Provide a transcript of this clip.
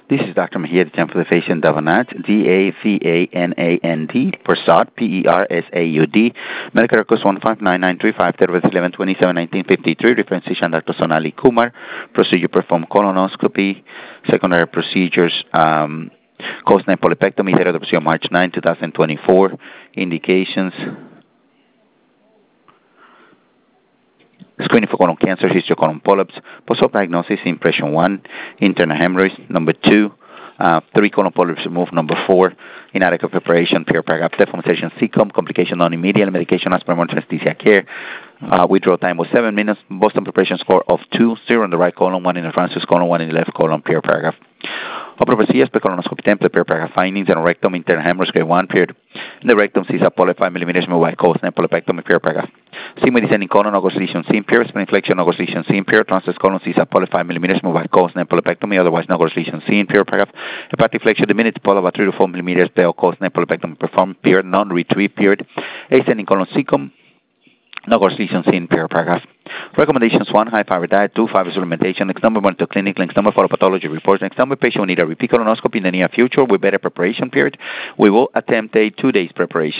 This is Dr. Mejia, the time for the patient Davanand, Davanand, Prasad, Persaud, medical records 1599353 with 11/27/1953, referencing Dr. Sonali Kumar, procedure performed colonoscopy, secondary procedures, coastline polypectomy, heterodoxy on March 9, 2024, indications, screening for colon cancer, history of colon polyps, post-op diagnosis, impression 1, internal hemorrhage, number 2, 3 colon polyps removed, number 4, inadequate preparation, paragraph deformation, CCOM, complication non-immediate, medication as per anesthesia care. Withdrawal time was 7 minutes, Boston preparation score of 2, 0 in the right colon, 1 in the transverse colon, 1 in the left colon, paragraph. Upper procedures, colonoscopy template, paragraph findings, and rectum, internal hemorrhage, grade 1, period. In the rectum, CISA poly 5 millimeters, moved by coastline polypectomy, paragraph. Sigma descending colon, August lesion, seen, period. Spleen flexion, August lesion, seen, period. Transverse colon, CISA poly 5 millimeters, moved by coastline polypectomy, otherwise no August lesion, seen, period, paragraph. Hepatic flexion, diminished poly about 3 to 4 millimeters, bell, coastline polypectomy performed, period. Non-retrieve, period. Ascending colon, CCOM, no August lesion, seen, period, paragraph. Recommendations: 1, high fiber diet; 2, fiber supplementation; next number, monitor clinic; next number, follow pathology reports; next number, patient will need a repeat colonoscopy in the near future with better preparation, period. We will attempt a 2 days preparation.